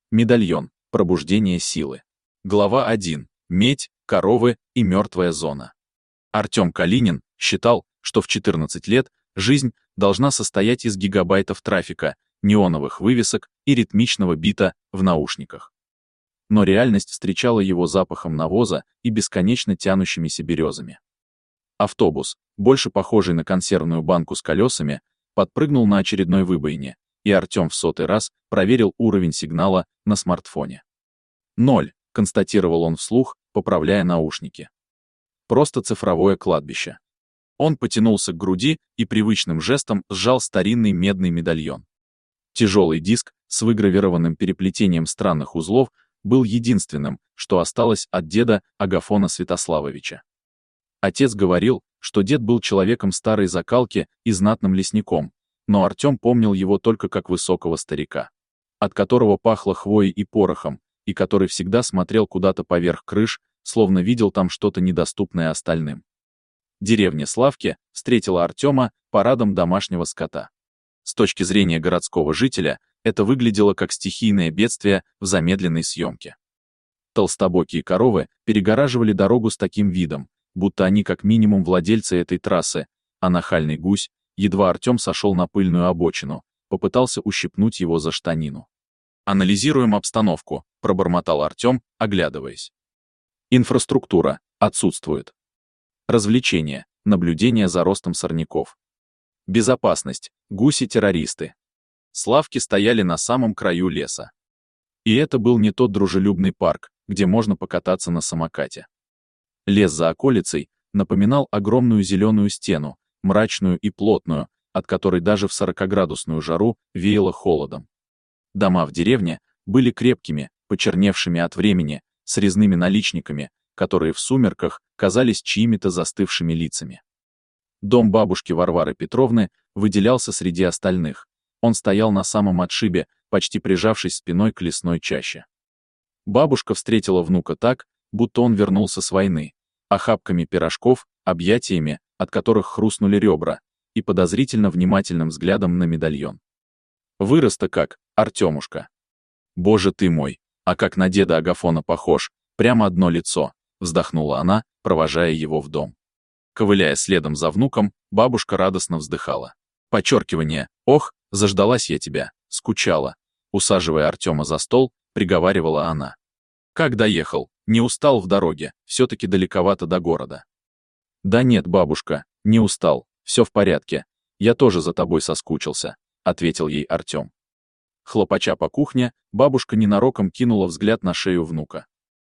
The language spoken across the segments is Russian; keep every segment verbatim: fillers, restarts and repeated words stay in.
Медальон. Пробуждение силы. Глава один. Медь, коровы и мертвая зона. Артем Калинин считал, что в четырнадцать лет жизнь должна состоять из гигабайтов трафика, неоновых вывесок и ритмичного бита в наушниках. Но реальность встречала его запахом навоза и бесконечно тянущимися березами. Автобус, больше похожий на консервную банку с колесами, подпрыгнул на очередной выбоине, и Артем в сотый раз проверил уровень сигнала на смартфоне. Ноль, констатировал он вслух, поправляя наушники. Просто цифровое кладбище. Он потянулся к груди и привычным жестом сжал старинный медный медальон. Тяжелый диск с выгравированным переплетением странных узлов был единственным, что осталось от деда Агафона Святославовича. Отец говорил, что дед был человеком старой закалки и знатным лесником, но Артем помнил его только как высокого старика, от которого пахло хвоей и порохом, и который всегда смотрел куда-то поверх крыш, словно видел там что-то недоступное остальным. Деревня Славки встретила Артема парадом домашнего скота. С точки зрения городского жителя, это выглядело как стихийное бедствие в замедленной съемке. Толстобокие коровы перегораживали дорогу с таким видом, будто они как минимум владельцы этой трассы, а нахальный гусь, едва Артем сошел на пыльную обочину, попытался ущипнуть его за штанину. «Анализируем обстановку», — пробормотал Артем, оглядываясь. Инфраструктура отсутствует. Развлечения, наблюдение за ростом сорняков. Безопасность, гуси-террористы. Славки стояли на самом краю леса. И это был не тот дружелюбный парк, где можно покататься на самокате. Лес за околицей напоминал огромную зеленую стену, мрачную и плотную, от которой даже в сорокаградусную жару веяло холодом. Дома в деревне были крепкими, почерневшими от времени, с резными наличниками, которые в сумерках казались чьими-то застывшими лицами. Дом бабушки Варвары Петровны выделялся среди остальных. Он стоял на самом отшибе, почти прижавшись спиной к лесной чаще. Бабушка встретила внука так, будто он вернулся с войны, охапками пирожков, объятиями, от которых хрустнули ребра, и подозрительно внимательным взглядом на медальон. Вырос-то как, Артемушка. Боже ты мой, а как на деда Агафона похож, прямо одно лицо, вздохнула она, провожая его в дом. Ковыляя следом за внуком, бабушка радостно вздыхала. Подчеркивание, ох, заждалась я тебя, скучала. Усаживая Артема за стол, приговаривала она. Как доехал, не устал в дороге, все-таки далековато до города. Да нет, бабушка, не устал, все в порядке, я тоже за тобой соскучился, ответил ей Артем. Хлопача по кухне, бабушка ненароком кинула взгляд на шею внука.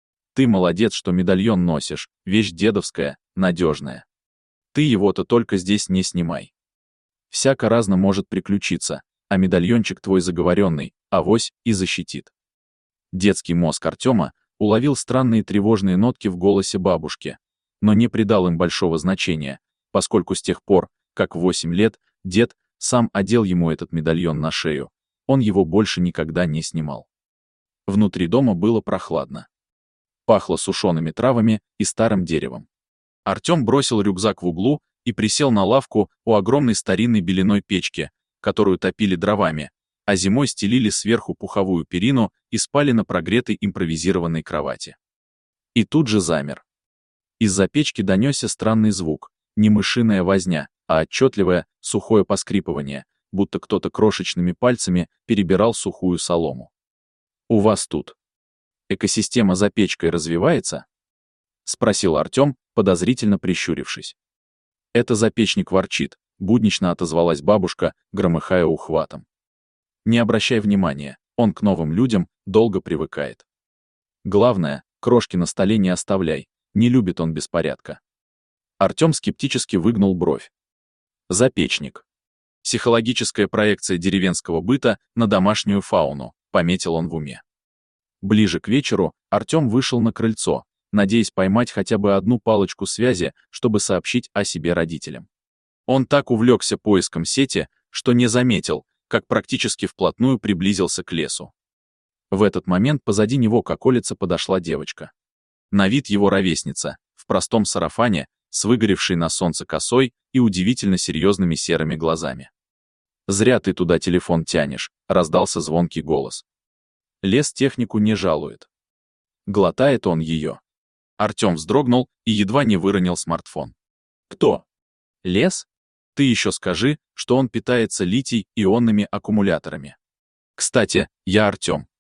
Ты молодец, что медальон носишь, вещь дедовская, надежная. Ты его-то только здесь не снимай. Всяко разно может приключиться, а медальончик твой заговоренный, авось и защитит. Детский мозг Артема уловил странные тревожные нотки в голосе бабушки, но не придал им большого значения, поскольку с тех пор, как в восемь лет, дед сам одел ему этот медальон на шею, он его больше никогда не снимал. Внутри дома было прохладно. Пахло сушеными травами и старым деревом. Артем бросил рюкзак в углу и присел на лавку у огромной старинной беляной печки, которую топили дровами, а зимой стелили сверху пуховую перину и спали на прогретой импровизированной кровати. И тут же замер. Из-за печки донесся странный звук, не мышиная возня, а отчетливое, сухое поскрипывание, будто кто-то крошечными пальцами перебирал сухую солому. «У вас тут экосистема за печкой развивается?» — спросил Артем, подозрительно прищурившись. «Это запечник ворчит», — буднично отозвалась бабушка, громыхая ухватом. «Не обращай внимания, он к новым людям долго привыкает. Главное, крошки на столе не оставляй, не любит он беспорядка». Артем скептически выгнул бровь. «Запечник. Психологическая проекция деревенского быта на домашнюю фауну», — пометил он в уме. Ближе к вечеру Артем вышел на крыльцо, надеясь поймать хотя бы одну палочку связи, чтобы сообщить о себе родителям. Он так увлекся поиском сети, что не заметил, как практически вплотную приблизился к лесу. В этот момент позади него к околице подошла девочка. На вид его ровесница, в простом сарафане, с выгоревшей на солнце косой и удивительно серьезными серыми глазами. «Зря ты туда телефон тянешь», — раздался звонкий голос. Лес технику не жалует. Глотает он ее. Артем вздрогнул и едва не выронил смартфон. Кто? Лес? Ты еще скажи, что он питается литий-ионными аккумуляторами. Кстати, я Артем.